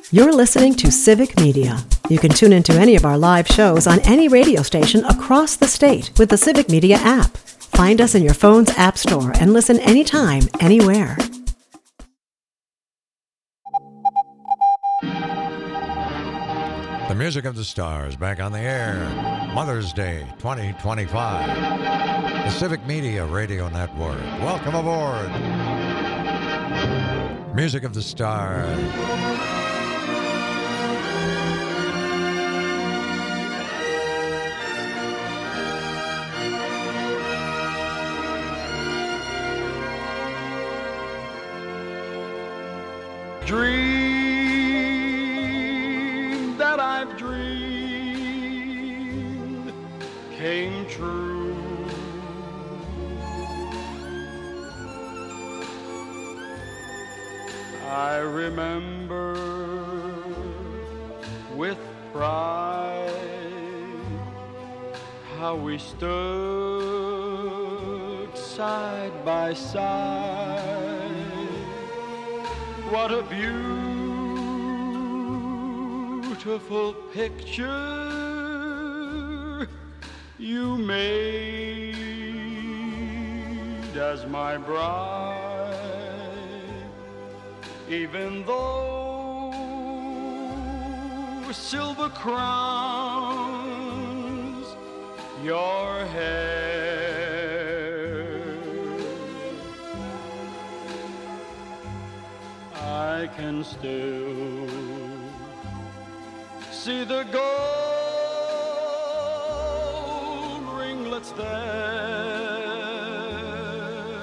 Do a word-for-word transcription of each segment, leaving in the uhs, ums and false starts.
You're listening to Civic Media. You can tune into any of our live shows on any radio station across the state with the Civic Media app. Find us in your phone's app store and listen anytime, anywhere. The Music of the Stars back on the air. Mother's Day twenty twenty-five. The Civic Media Radio Network. Welcome aboard. Music of the Stars. Dream that I've dreamed came true. I remember with pride how we stood side by side. What a beautiful picture you made as my bride, even though silver crowns your hair. I can still see the gold ringlets there.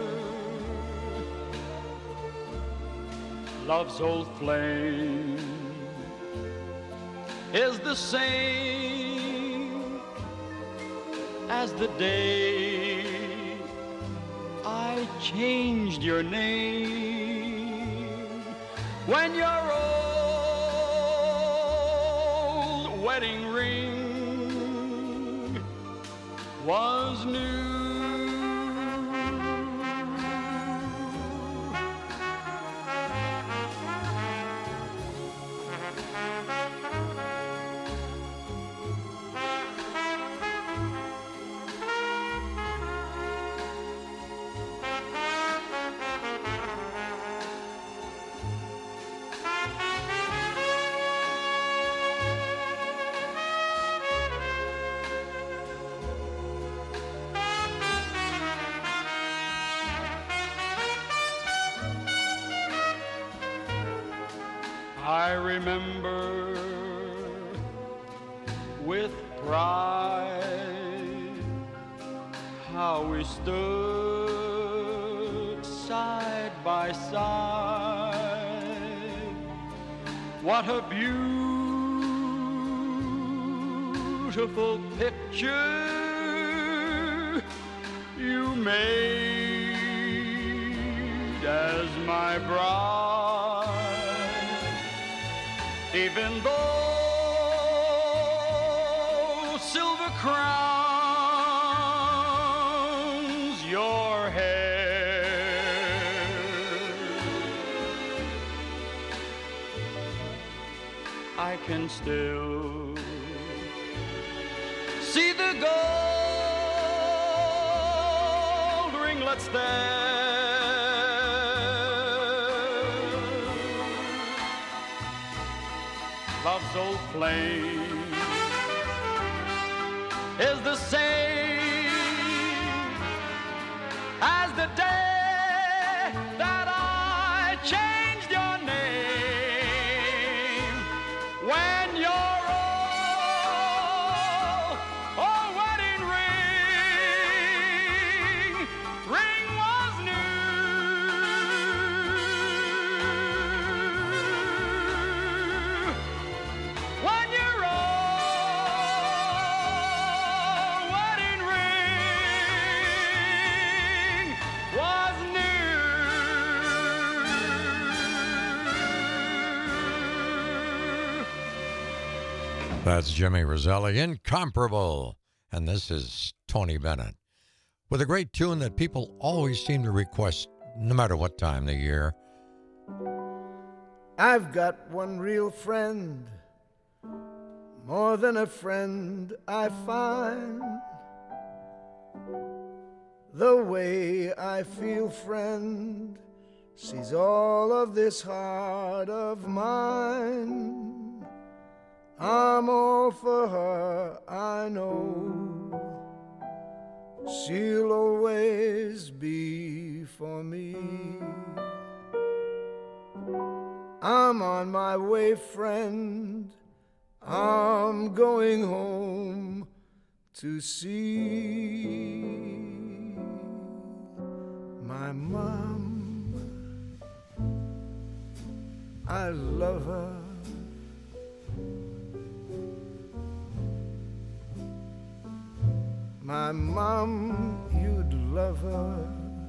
Love's old flame is the same as the day I changed your name. When your old wedding ring was new. I remember with pride how we stood side by side. What a beautiful picture you made as my bride. Even though silver crowns your hair, I can still see the gold ringlets there. Love's old flame is the same as the day that I changed your name. When your old, old wedding ring, ring was when your old wedding ring was new. That's Jimmy Roselli, Incomparable. And this is Tony Bennett with a great tune that people always seem to request no matter what time of the year. I've got one real friend, more than a friend I find. The way I feel, friend, sees all of this heart of mine. I'm all for her, I know. She'll always be for me. I'm on my way, friend. I'm going home to see my mom. I love her. My mom, you'd love her.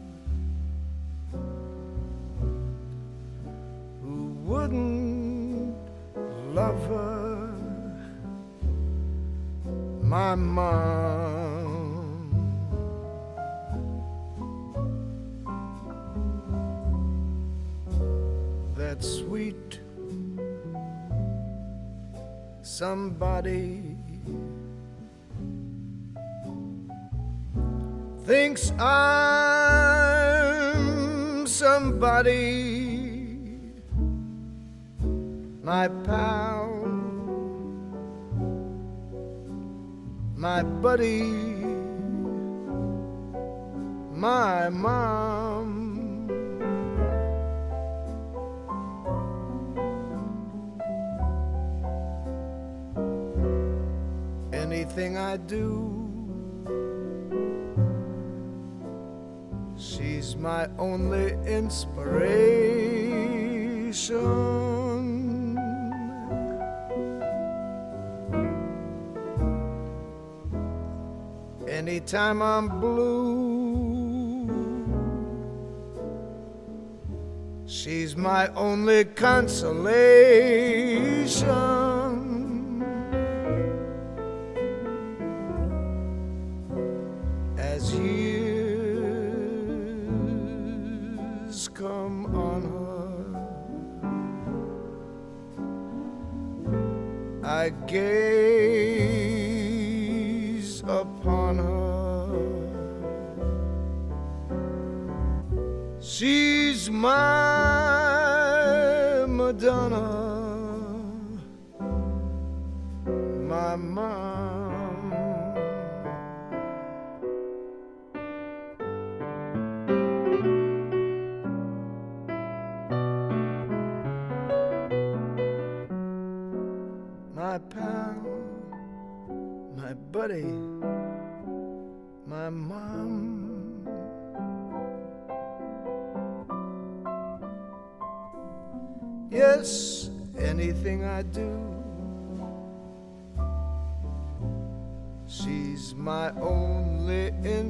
Who wouldn't love her? My mom. That sweet somebody thinks I'm somebody, my pal, my buddy, my mom. Anything I do, she's my only inspiration. Anytime I'm blue, she's my only consolation. As years come on her, I gaze upon her. She's my Madonna, my mom. My pal, my buddy, my mom. Yes, anything I do, she's my only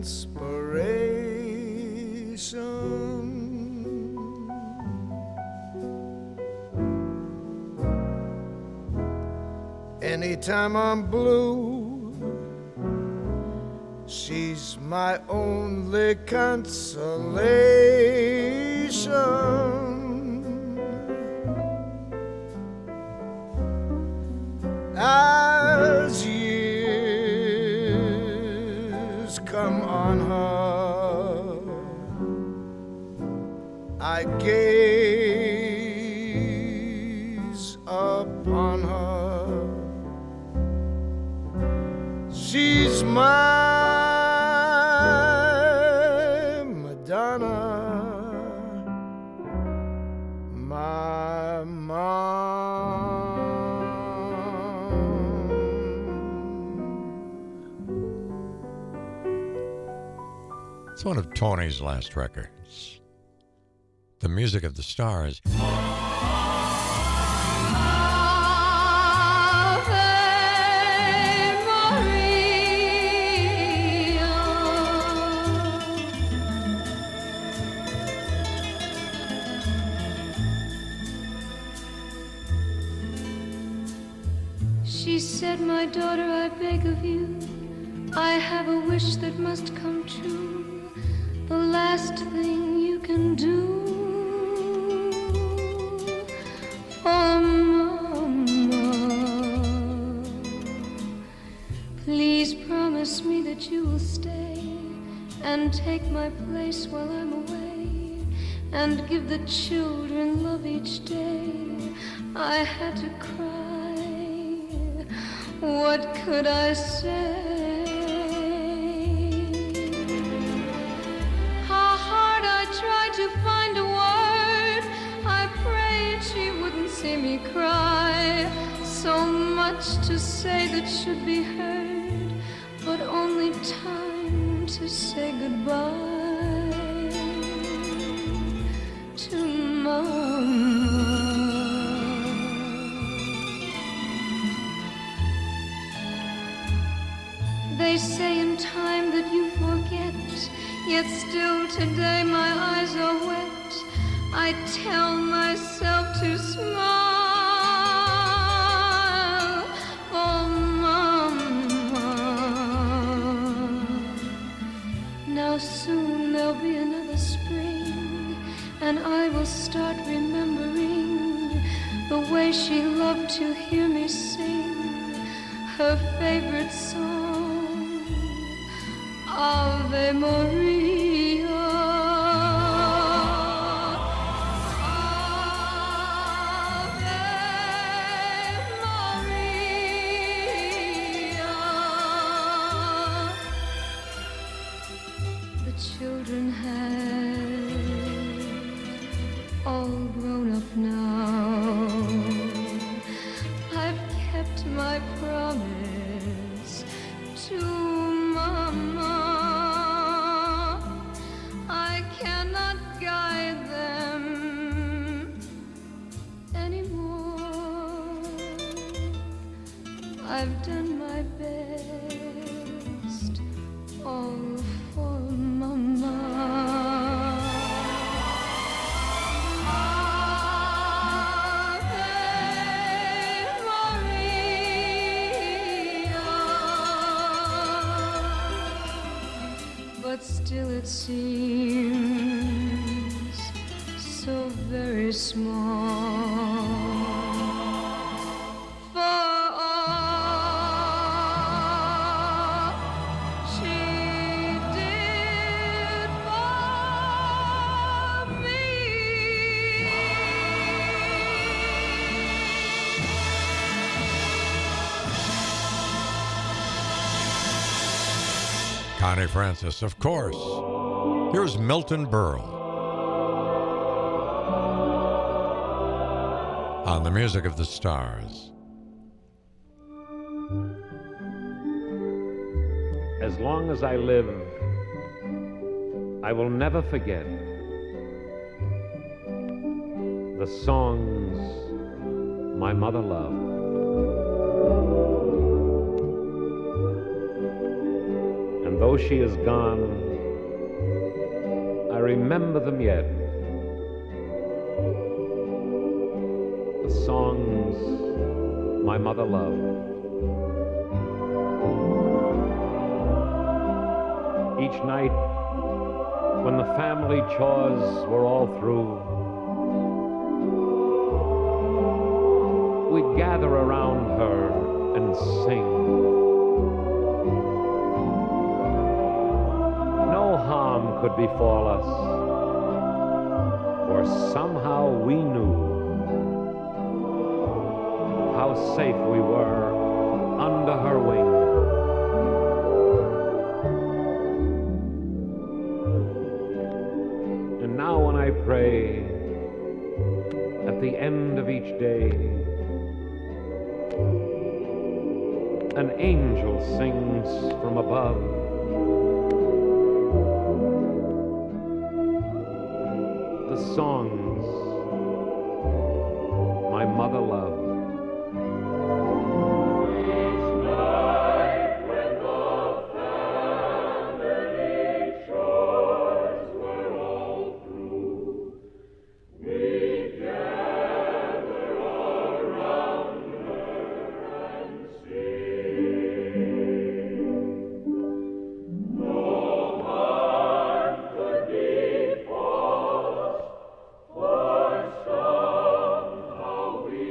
inspiration. Anytime I'm blue, she's my only consolation. As years come on her, I gaze upon her. She's my Madonna, my mom. It's one of Tony's last records. The Music of the Stars. She said, my daughter, I beg of you, I have a wish that must come true. The last thing you can do for Mama. Please promise me that you will stay and take my place while I'm away, and give the children love each day. I had to cry. What could I say? How hard I tried to find a word. I prayed she wouldn't see me cry. So much to say that should be heard, but only time to say goodbye to Mama. They say in time that you forget, yet still today my eyes are wet. I tell myself to smile for Mama. Now soon there'll be another spring, and I will start remembering the way she loved to hear me sing her favorite song, Ave Maria. Children have all grown up now. I've kept my promise to Mama. I cannot guide them anymore. I've done my best, all for Mama. Ave Maria. But still it seems so very small. Connie Francis, of course. Here's Milton Berle on the Music of the Stars. As long as I live, I will never forget the songs my mother loved. And though she is gone, I remember them yet. The songs my mother loved. Each night, when the family chores were all through, we'd gather around her and sing. No harm could befall us, for somehow we knew how safe we were under her wing. And now when I pray at the end of each day, an angel sings from above. The songs my mother loved. We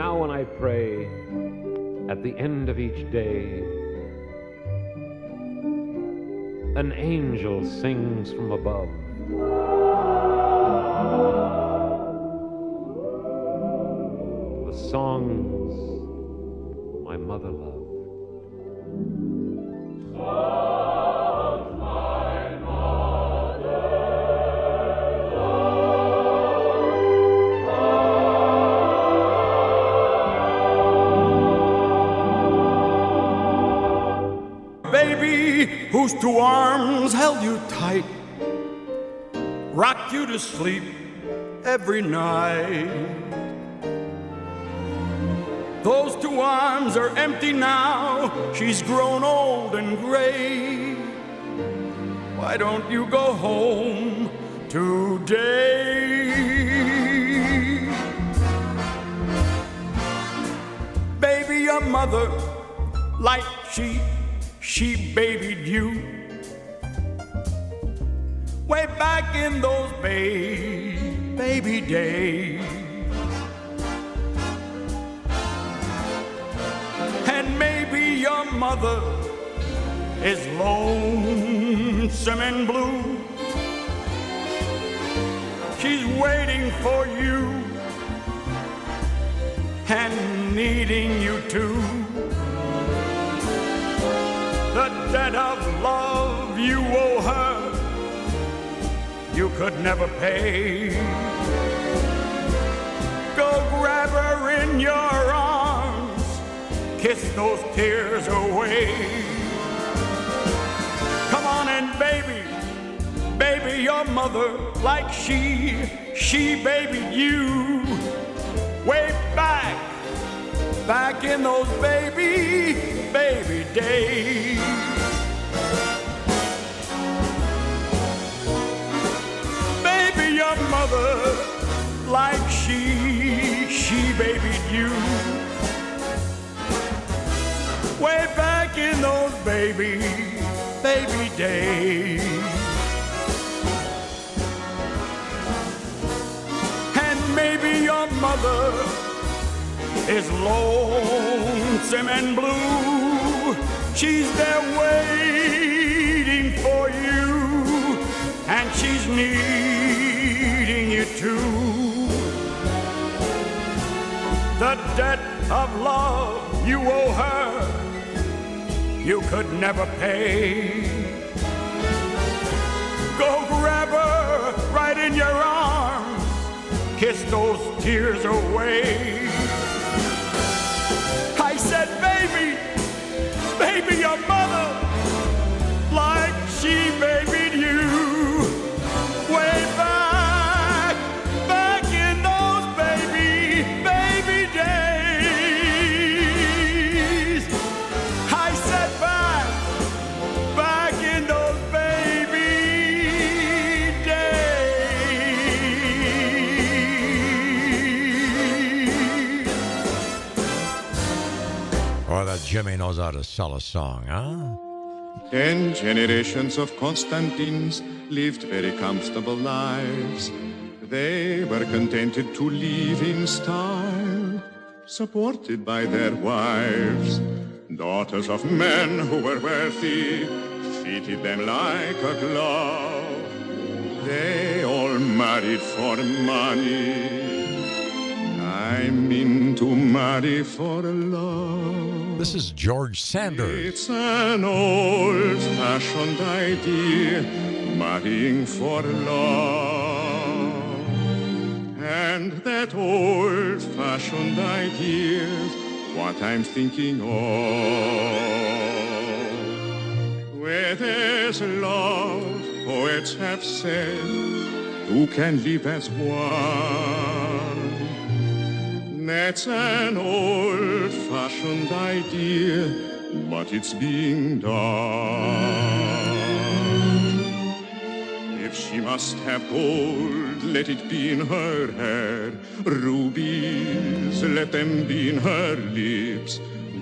now when I pray, at the end of each day, an angel sings from above. The songs my mother loved. Songs my mother loved. Baby, whose two arms held you tight, rocked you to sleep every night. Those two arms are empty now. She's grown old and gray. Why don't you go home today? Baby, your mother, like she, she babied you. Way back in those baby, baby days. And maybe your mother is lonesome and blue. She's waiting for you and needing you too. The debt of love you owe her, you could never pay. Go grab her in your arms, kiss those tears away. Come on and baby, baby your mother, like she, she babied you. Way back, back in those baby, baby days. Baby your mother, like she, she babied you. Way back in those baby, baby days. And maybe your mother is lonesome and blue. She's there waiting for you, and she's needing you too. The debt of love you owe her, you could never pay. Go grab her right in your arms, kiss those tears away. I said, baby, baby, your mother, like she babied you. Way back, back in those baby, baby days. I said back, back in those baby days. Boy, that Jimmy knows how to sell a song, huh? Ten generations of Constantines lived very comfortable lives. They were contented to live in style, supported by their wives. Daughters of men who were wealthy fitted them like a glove. They all married for money. I mean to marry for love. This is George Sanders. It's an old-fashioned idea, marrying for love. And that old-fashioned idea's what I'm thinking of. Where there's love, poets have said, two can live as one. That's an old-fashioned idea, but it's being done. If she must have gold, let it be in her hair. Rubies, let them be in her lips.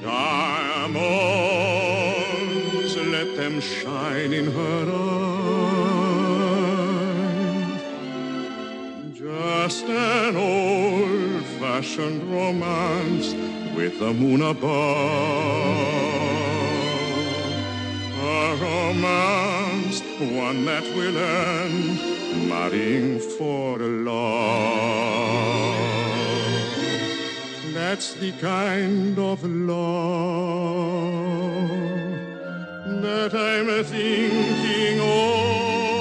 Diamonds, let them shine in her eyes. Just an old-fashioned romance with the moon above. A romance, one that will end marrying for love. That's the kind of love that I'm thinking of.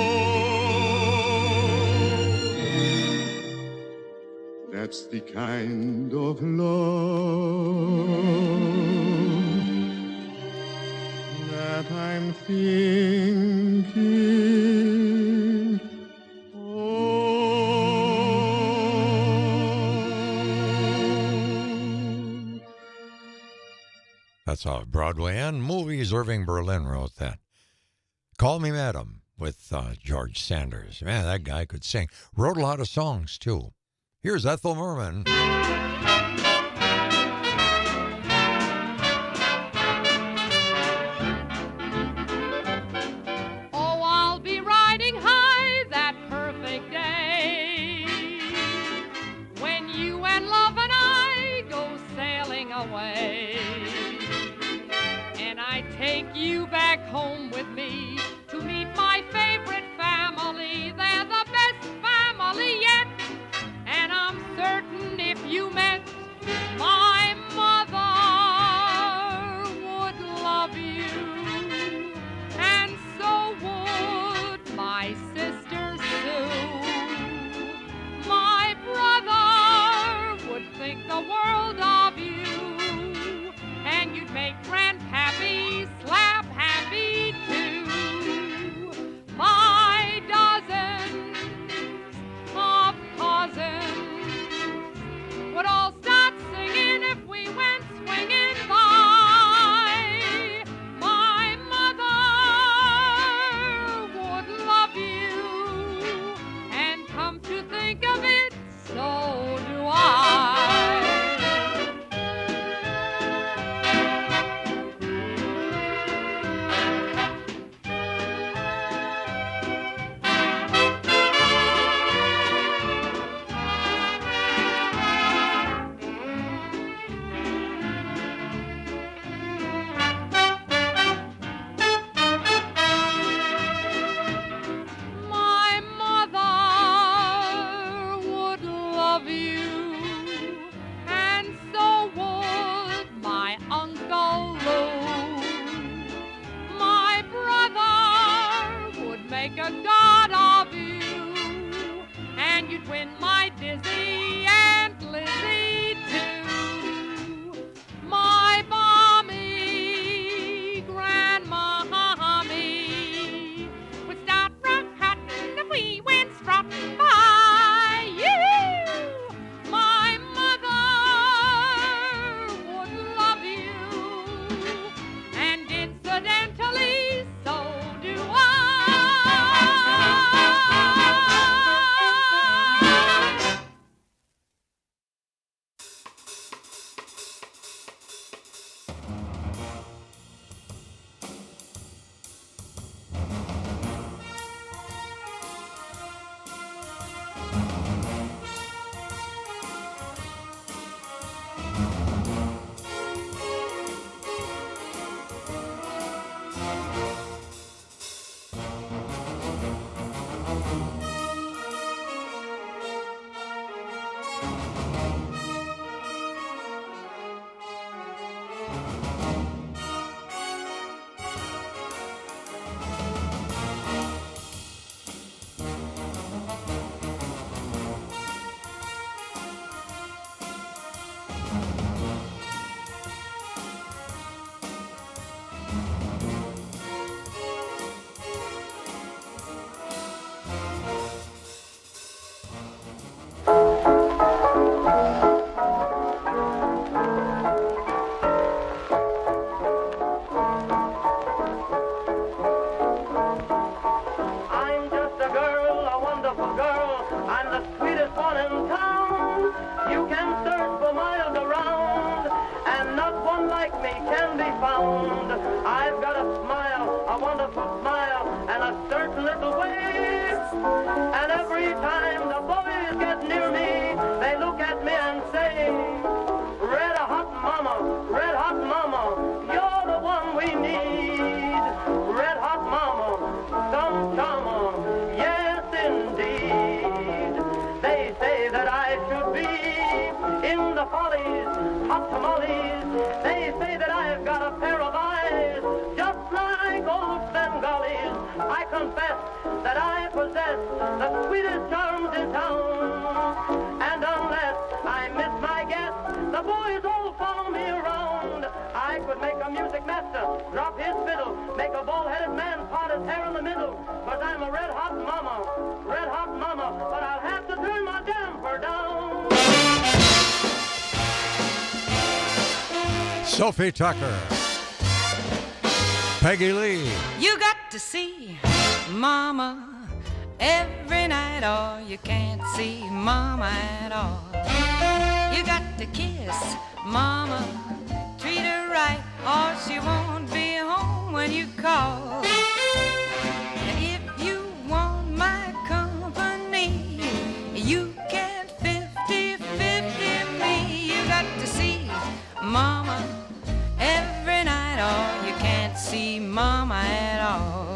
That's the kind of love that I'm thinking of. That's how Broadway and movies. Irving Berlin wrote that. Call Me Madam with uh, George Sanders. Man, that guy could sing. Wrote a lot of songs, too. Here's Ethel Merman. Oh, I'll be riding high that perfect day when you and love and I go sailing away. And I take you back home with me to meet my favorite family. They're the best family yet. And I'm certain if you met my mother would love you, and so would my sister Sue. My brother would think the world of you, and you'd make Grandpappy slap happy too. My dozens of cousins would all start singing if we went swinging by. My mother would love you, and come to think of it, so do I. A god of you, and you'd win my Dizzy and Lizzie too. My balmy grandma mommy would start rock-cotton if we went strutting by. You, my mother would love you, and incidentally, so do I. I should be in the follies of tamales. They say that I've got a pair of eyes just like old Bengalis. I confess that I possess the sweetest charms in town. And unless I miss my guess, the boys all follow me around. I could make a music master drop his fiddle, make a bald-headed man part his hair in the middle. Cause I'm a red-hot mama, red-hot mama, but I'll have to turn my damper down. Sophie Tucker. Peggy Lee. You got to see Mama every night, or you can't see Mama at all. You got to kiss Mama, treat her right, or she won't be home when you call. If you want my company, you can't fifty-fifty me. You got to see Mama every night, or you can't see Mama at all.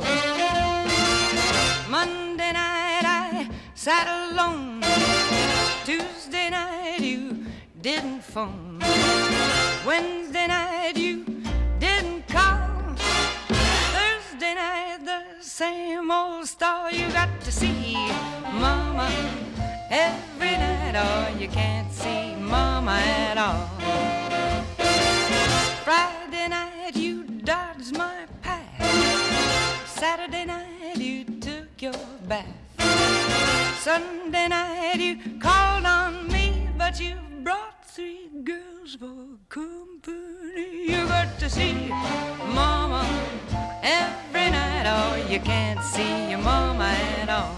Monday night I sat alone. Tuesday night you didn't phone. Wednesday night you didn't call. Thursday night the same old story. You got to see Mama every night, or you can't see Mama at all. Friday night you dodged my path. Saturday night you took your bath. Sunday night you called on me, but you brought three girls for company. You got to see Mama every night, or you can't see your Mama at all.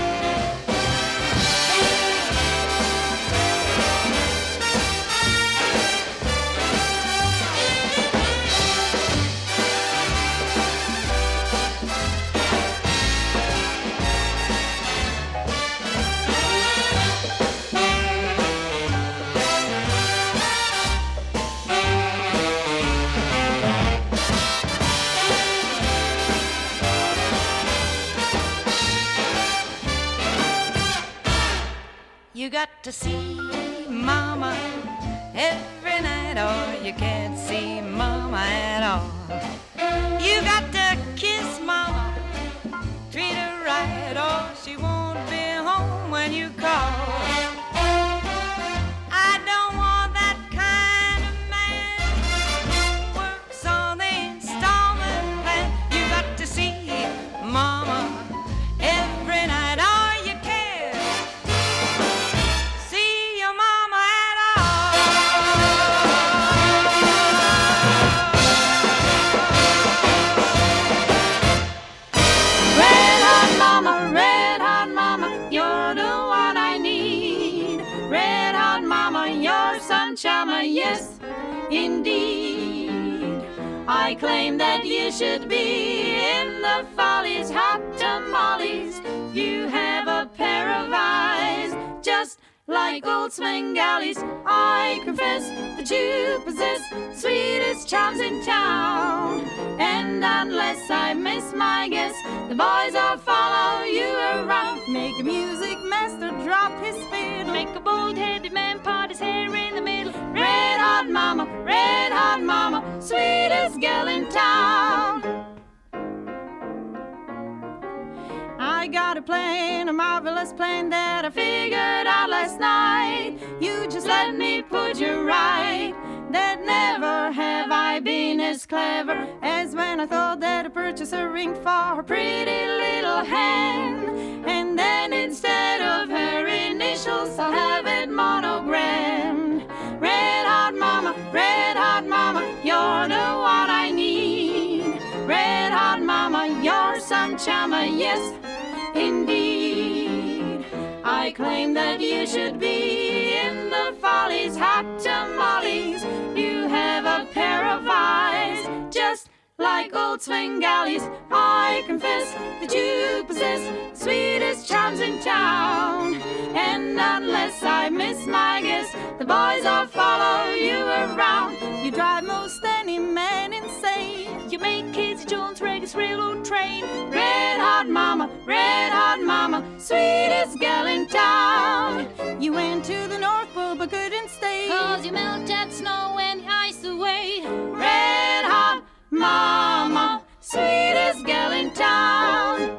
You got to see Mama every night, or you can't see Mama at all. You got to kiss Mama, treat her right, or she won't be home when you call. I don't want that kind of man who works on the installment plan. You got to see Mama every night, or you can't see your Mama at all. Red hot Mama, red hot Mama, you're the one I need. Red hot Mama, you're sunshine, yes, indeed. I claim that you should be in the follies, hot tamales. You have a pair of eyes just like old Svengalis. I confess that you possess sweetest charms in town. And unless I miss my guess, the boys all follow you around. Make a music master drop his fiddle, make a bald-headed man part his hair in the middle. Red hot Mama, red hot Mama, sweetest girl in town. I got a plan, a marvelous plan that I figured out last night. You just let me put you right. That never have I been as clever as when I thought that I'd purchase a ring for her pretty little hand. And then instead of her initials, I'll have it monogrammed. Red hot Mama, red hot Mama, you're the one I need. Red hot Mama, you're some chama, yes, indeed. I claim that you should be in the follies, hot tamales. You have a pair of eyes just like old Svengalis. I confess that you possess sweetest charms in town. And unless I miss my guess, the boys all follow you around. You drive most any man insane. You make Casey Jones Regis Railroad train. Red hot mama, red hot mama, sweetest gal in town. You went to the North Pole but couldn't stay, 'cause you melt that snow and the ice away. Red hot mama, sweetest gal in town.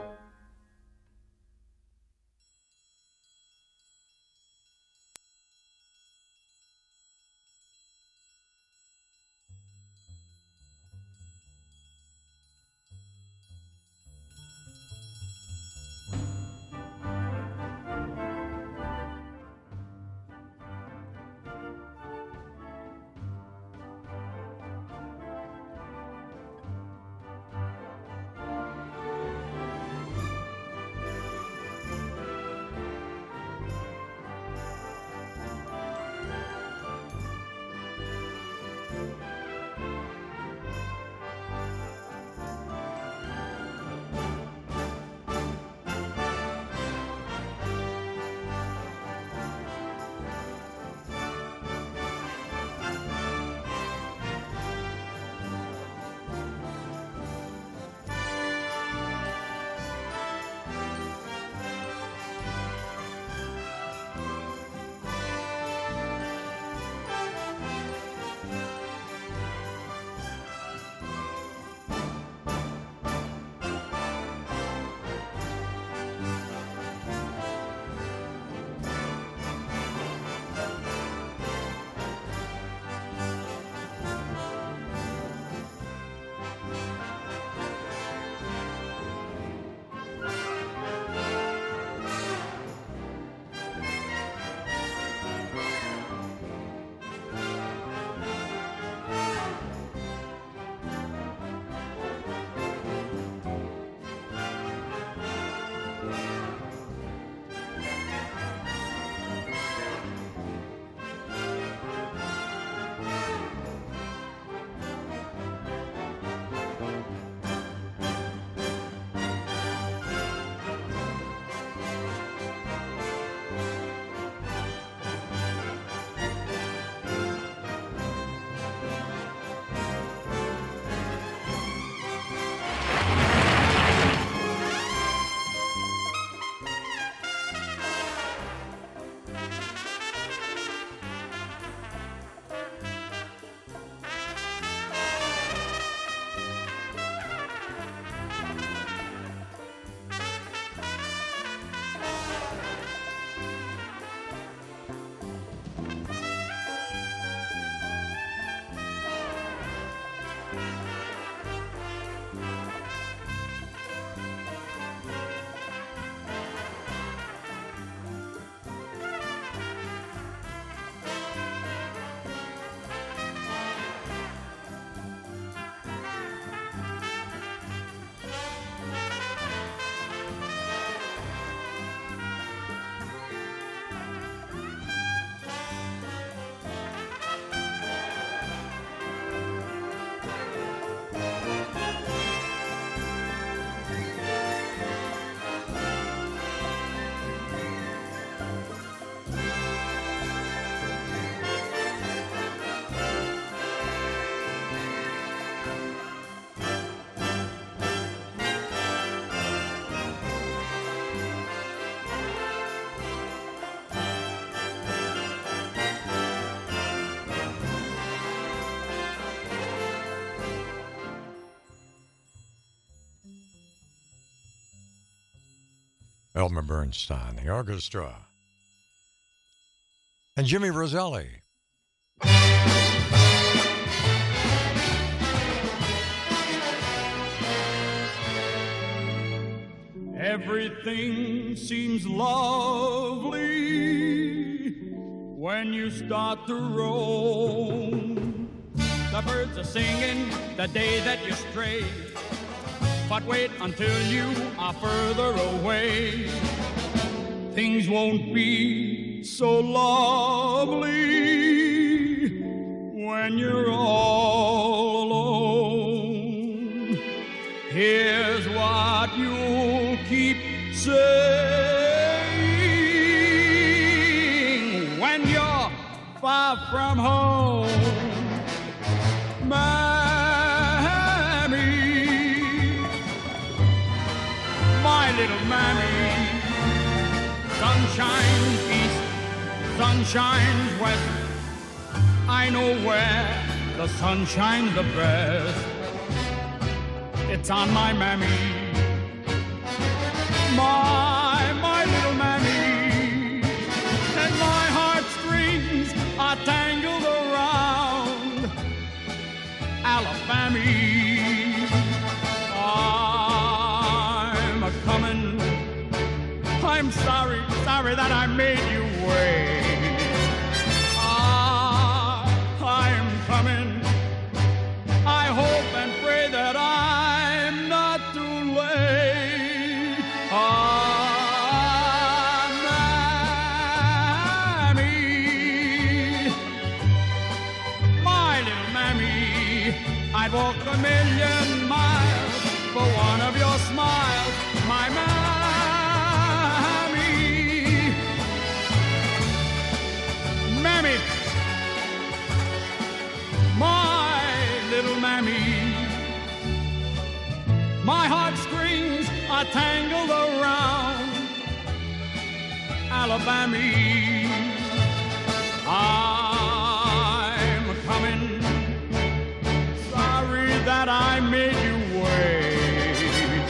Elmer Bernstein, the orchestra, and Jimmy Roselli. Everything seems lovely when you start to roam. The birds are singing the day that you stray, but wait until you are further away. Things won't be so lovely when you're all alone. Here's what you'll keep saying when you're far from home. Mammy, little mammy. Sun shines east, sun shines west. I know where the sun shines the best. It's on my mammy, my, my little mammy. And my heartstrings are tangled around Alabama. I'm a-comin', I'm sorry, sorry that I made you wait. Ah, I'm coming, I hope and pray that I'm not too late. Ah, mammy, my little mammy, I'd walk a million miles for one of your smiles, my mammy. Mammy, my little mammy. My heartstrings are tangled around Alabama. I'm coming, sorry that I made you wait.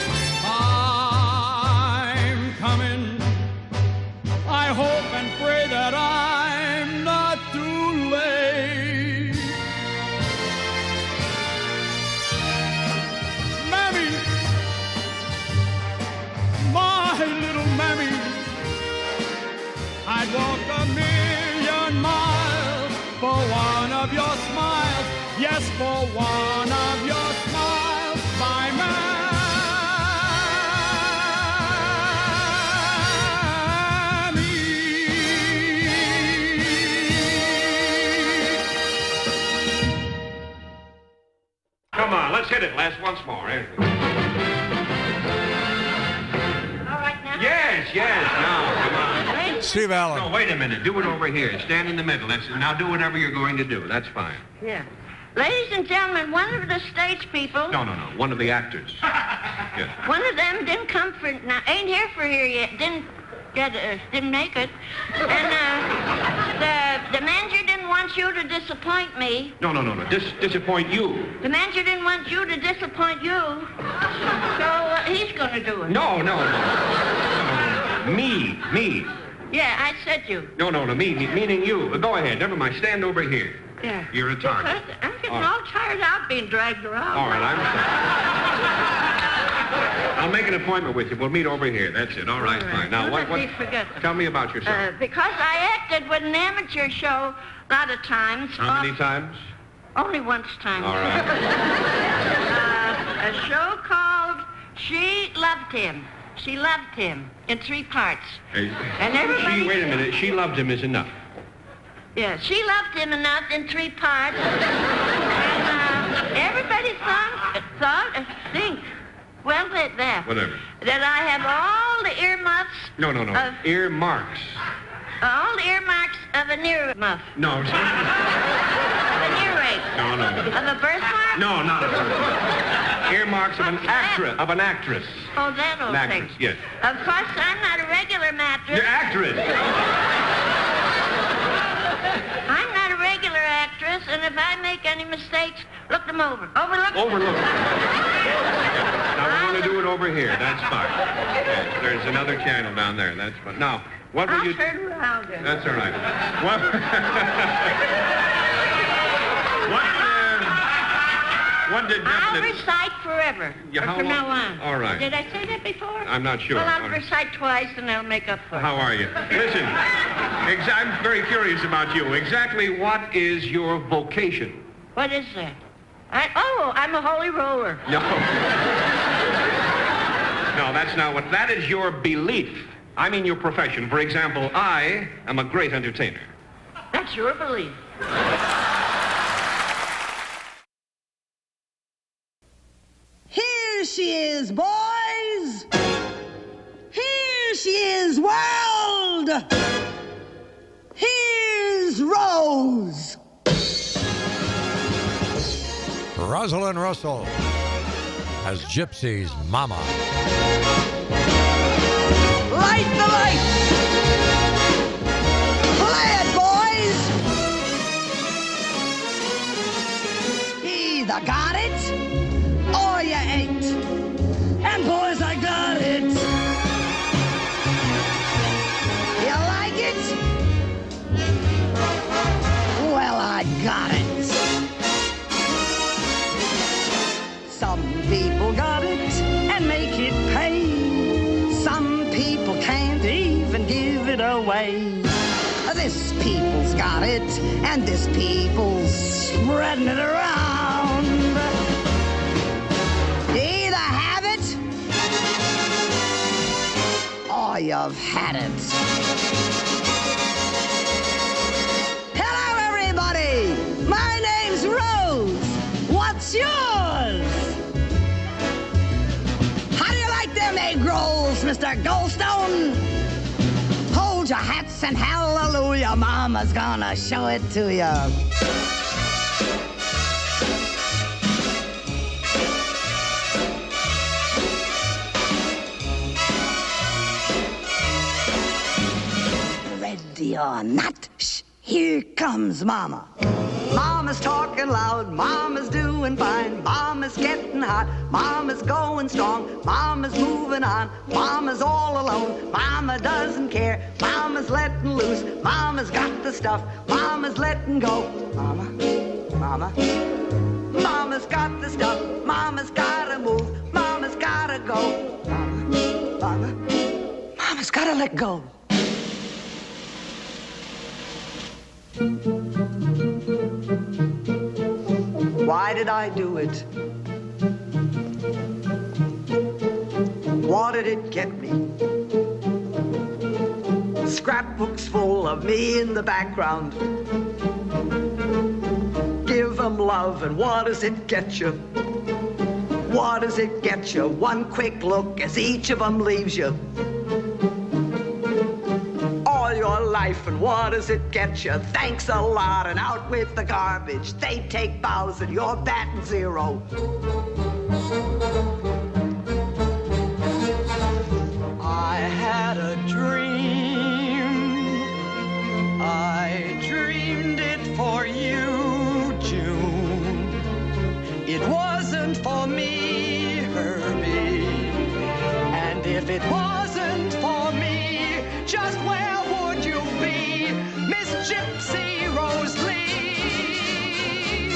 I'm coming, I hope and pray that I'm not too late. Mammy, my little mammy, I'd walk a million miles for one of your smiles. Yes, for one of your smiles, my mammy. Come on, let's hit it, Les, once more. Eh? All right now? Yes, yes, now, come on. Steve Allen. No, wait a minute. Do it over here. Stand in the middle. That's, now do whatever you're going to do. That's fine. Yeah. Ladies and gentlemen, one of the stage people... No, no, no. One of the actors. Yes. One of them didn't come for... Now, ain't here for here yet. Didn't get... Uh, didn't make it. And uh, the, the manager didn't want you to disappoint me. No, no, no, no. Dis- disappoint you. The manager didn't want you to disappoint you. So uh, he's going to do it. No, no, no. no. Me, me. Yeah, I said you. No, no, no, me, me meaning you. But go ahead. Never mind. Stand over here. Yeah. You're a target. Because I'm getting all, all tired out being dragged around. all right, I'm sorry. I'll make an appointment with you. We'll meet over here. That's it. All right, all right. fine. Now, Don't what, let what... me forget them. Tell me about yourself. Uh, because I acted with an amateur show a lot of times. How many off- times? Only once time. All right. uh, a show called She Loved Him. She loved him in three parts. Hey, And everybody... she, wait a minute. She loved him is enough. Yeah, she loved him enough in three parts. And uh, everybody thought, thought, uh, think, well, that, that. Whatever. That I have all the earmuffs... No, no, no. Of, Earmarks. all the earmarks of an earmuff. No, sir. Of an earache. No, no, no. Of a birthmark? No, not a birthmark. Earmarks of an actress. Of an actress. Oh, that old An actress, thing. yes. Of course, I'm not a regular mattress. You're actress. I'm not a regular actress, and if I make any mistakes, look them over. Overlook them. Overlook. Now, we're going to do it over here. That's fine. Yes, there's another channel down there. That's fine. Now, what will I'll you... turn around then. That's all right. What... what, uh, what did... I'll did- recite forever Yeah, how from long- now on. all right. Did I say that before? I'm not sure. Well, I'll All right. recite twice, and I'll make up for it. How are you? Listen, ex- I'm very curious about you. Exactly what is your vocation? What is that? I, oh, I'm a holy roller. No. No, that's not what... That is your belief. I mean your profession. For example, I am a great entertainer. That's your belief. Here she is, boys! Here she is, world! Here's Rose! Rosalind Russell as Gypsy's Mama. Light the lights! Play it, boys! Either got it, or you ain't. And boys, I got it. You like it? Well, I got it. Some people got it and make it pay. Some people can't even give it away. This people's got it and this people's spreading it around. You either have it or you've had it. Hello, everybody. My name's Rose. What's yours? How do you like them egg rolls, Mister Goldstone? Hold your hats and hallelujah, Mama's gonna show it to you. Ready or not, shh, here comes Mama. Mama's talking loud, Mama's doing fine, Mama's getting hot, Mama's going strong, Mama's moving on, Mama's all alone, Mama doesn't care, Mama's letting loose, Mama's got the stuff, Mama's letting go. Mama, Mama, Mama's got the stuff, Mama's gotta move, Mama's gotta go. Mama, Mama, Mama's gotta let go. Why did I do it? What did it get me? Scrapbooks full of me in the background. Give 'em love and what does it get you? What does it get you? One quick look as each of 'em leaves you. All your life and what does it get you? Thanks a lot and out with the garbage. They take bows and you're batting zero. I had a dream. I dreamed it for you, June. It wasn't for me, Herbie. And if it wasn't for me, just where would you be, Miss Gypsy Rose Lee?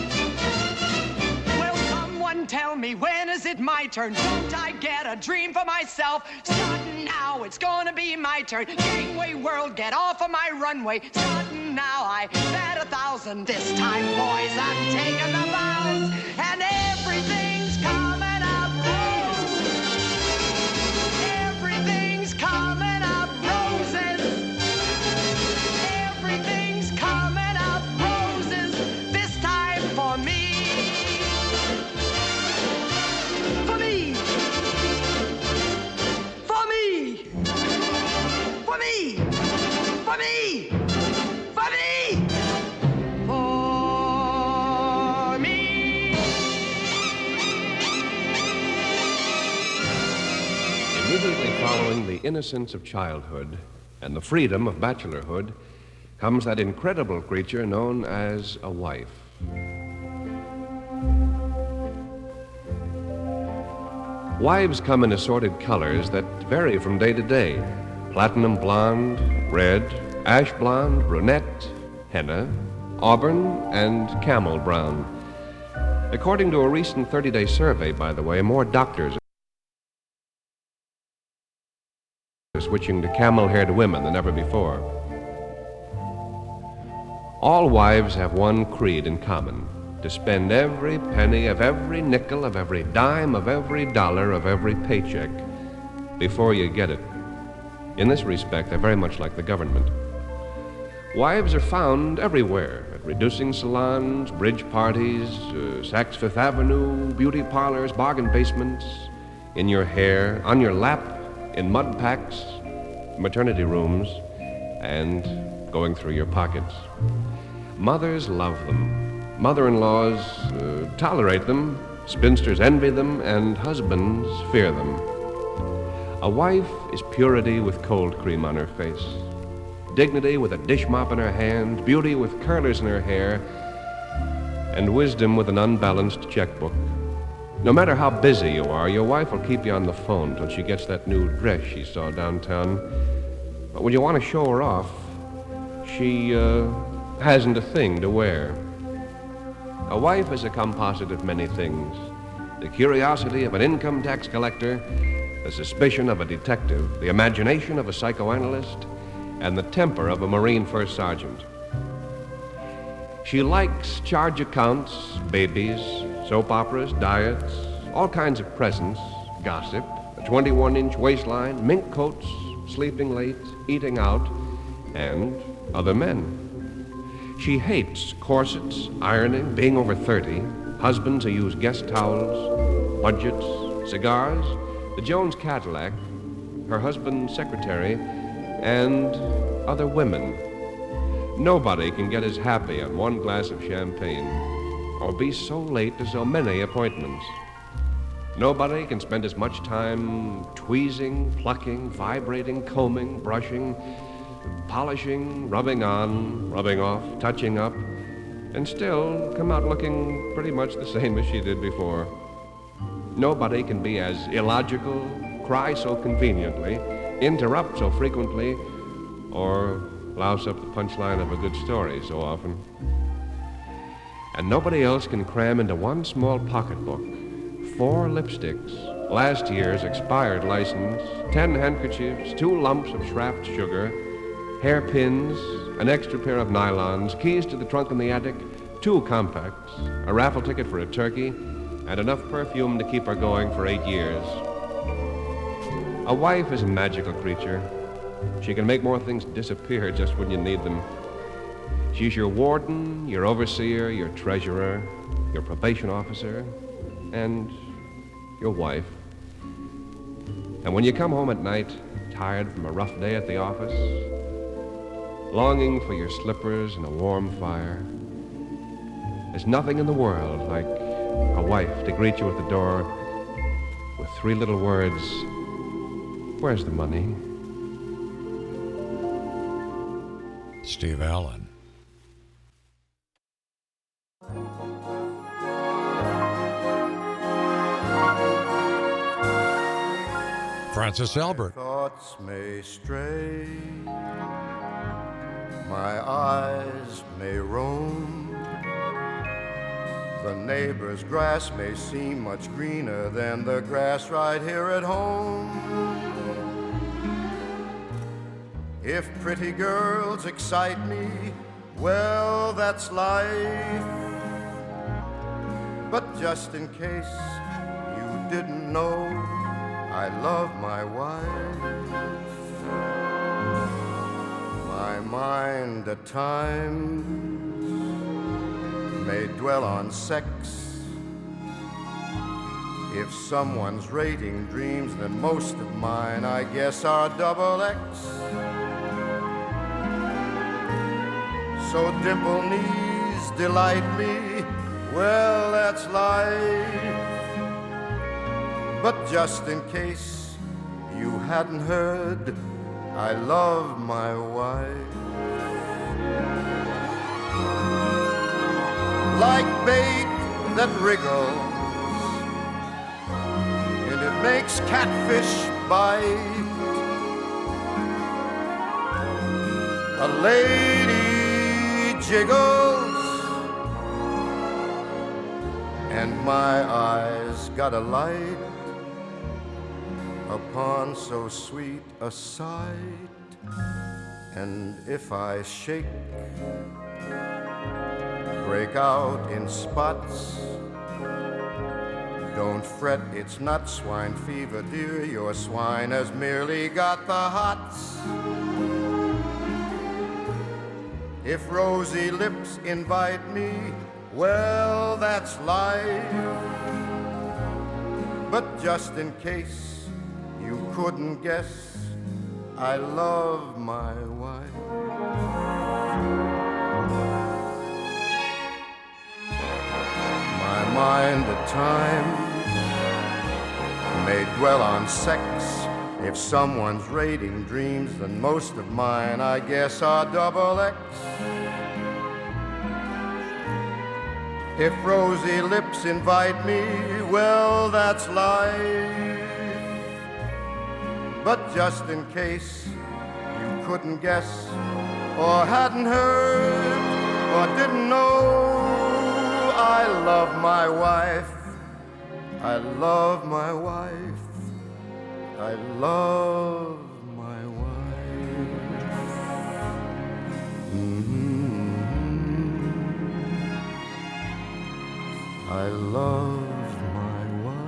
Will someone tell me, when is it my turn? Don't I get a dream for myself? Starting now, it's gonna be my turn. Gangway world, get off of my runway. Starting now, I bet a thousand. This time, boys, I'm taking the vows, and everything's coming up. Everything's coming up. Everything's coming up roses, this time for me. For me. For me. For me. For me. For me. For me. Immediately following the innocence of childhood and the freedom of bachelorhood comes that incredible creature known as a wife. Wives come in assorted colors that vary from day to day. Platinum blonde, red, ash blonde, brunette, henna, auburn, and camel brown. According to a recent thirty-day survey, by the way, more doctors are switching to camel-haired women than ever before. All wives have one creed in common: to spend every penny of every nickel of every dime of every dollar of every paycheck before you get it. In this respect, they're very much like the government. Wives are found everywhere, at reducing salons, bridge parties, uh, Saks Fifth Avenue, beauty parlors, bargain basements, in your hair, on your lap, in mud packs, maternity rooms, and going through your pockets. Mothers love them. Mother-in-laws uh, tolerate them, spinsters envy them, and husbands fear them. A wife is purity with cold cream on her face, dignity with a dish mop in her hand, beauty with curlers in her hair, and wisdom with an unbalanced checkbook. No matter how busy you are, your wife will keep you on the phone till she gets that new dress she saw downtown. But when you want to show her off, she uh, hasn't a thing to wear. A wife is a composite of many things. The curiosity of an income tax collector, the suspicion of a detective, the imagination of a psychoanalyst, and the temper of a Marine first sergeant. She likes charge accounts, babies, soap operas, diets, all kinds of presents, gossip, a twenty-one inch waistline, mink coats, sleeping late, eating out, and other men. She hates corsets, ironing, being over thirty, husbands who use guest towels, budgets, cigars, the Jones Cadillac, her husband's secretary, and other women. Nobody can get as happy on one glass of champagne or be so late to so many appointments. Nobody can spend as much time tweezing, plucking, vibrating, combing, brushing, polishing, rubbing on, rubbing off, touching up, and still come out looking pretty much the same as she did before. Nobody can be as illogical, cry so conveniently, interrupt so frequently, or louse up the punchline of a good story so often. And nobody else can cram into one small pocketbook four lipsticks, last year's expired license, ten handkerchiefs, two lumps of Schraft sugar, hairpins, an extra pair of nylons, keys to the trunk in the attic, two compacts, a raffle ticket for a turkey, and enough perfume to keep her going for eight years. A wife is a magical creature. She can make more things disappear just when you need them. She's your warden, your overseer, your treasurer, your probation officer, and your wife. And when you come home at night, tired from a rough day at the office, longing for your slippers and a warm fire, there's nothing in the world like a wife to greet you at the door with three little words, "Where's the money?" Steve Allen. Francis Albert. My thoughts may stray, my eyes may roam, the neighbor's grass may seem much greener than the grass right here at home. If pretty girls excite me, well, that's life. But just in case you didn't know, I love my wife. My mind at times may dwell on sex. If someone's rating dreams, then most of mine, I guess, are double X. So dimple knees delight me, well, that's life. But just in case you hadn't heard, I love my wife. Like bait that wriggles, and it makes catfish bite. A lady jiggles, and my eyes got a light upon so sweet a sight. And if I shake, break out in spots, don't fret, it's not swine fever, dear. Your swine has merely got the hots. If rosy lips invite me, well, that's life. But just in case you couldn't guess, I love my wife. My mind at times may dwell on sex. If someone's rating dreams, then most of mine, I guess, are double X. If rosy lips invite me, well, that's life. But just in case you couldn't guess, or hadn't heard, or didn't know, I love my wife. I love my wife. I love my wife. Mm-hmm. I love my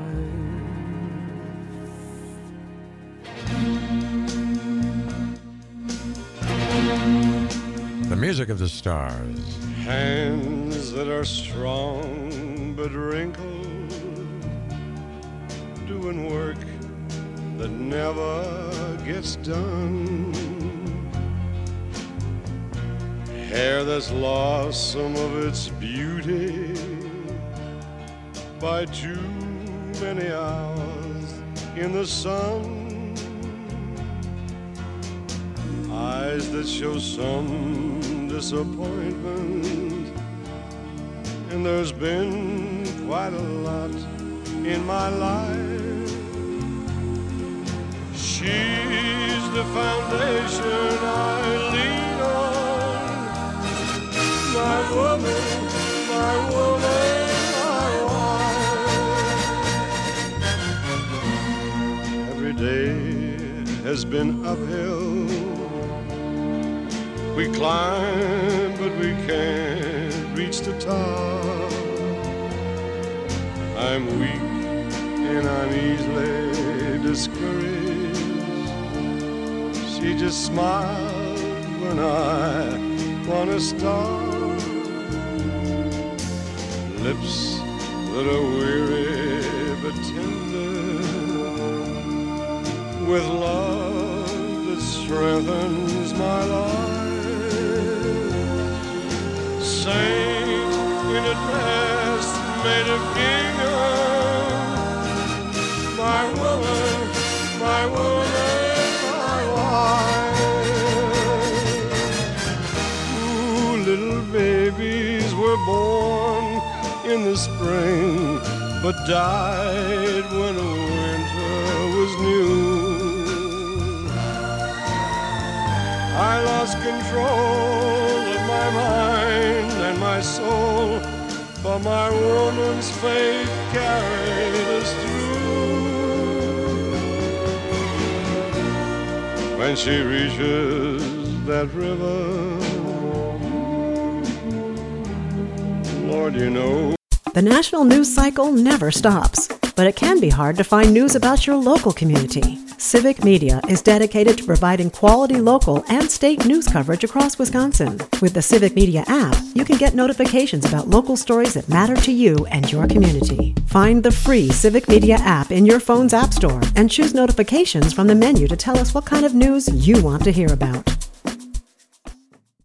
wife. The music of the stars. Hands that are strong but wrinkled, doing work that never gets done. Hair that's lost some of its beauty by too many hours in the sun. Eyes that show some disappointment, and there's been quite a lot in my life. She's the foundation I lean on, my woman, my woman, my wife. Every day has been uphill. We climb, but we can't reach the top. I'm weak and I'm easily discouraged. She just smiles when I wanna start. Lips that are weary but tender, with love that strengthens my life. Saint in a dress made of gingham, my woman, my woman, my wife. Ooh, little babies were born in the spring, but died when the winter was new. I lost control of my mind and my soul, but my woman's faith carried us through. When she reaches that river, Lord, you know. The national news cycle never stops, but it can be hard to find news about your local community. Civic Media is dedicated to providing quality local and state news coverage across Wisconsin. With the Civic Media app, you can get notifications about local stories that matter to you and your community. Find the free Civic Media app in your phone's app store and choose notifications from the menu to tell us what kind of news you want to hear about.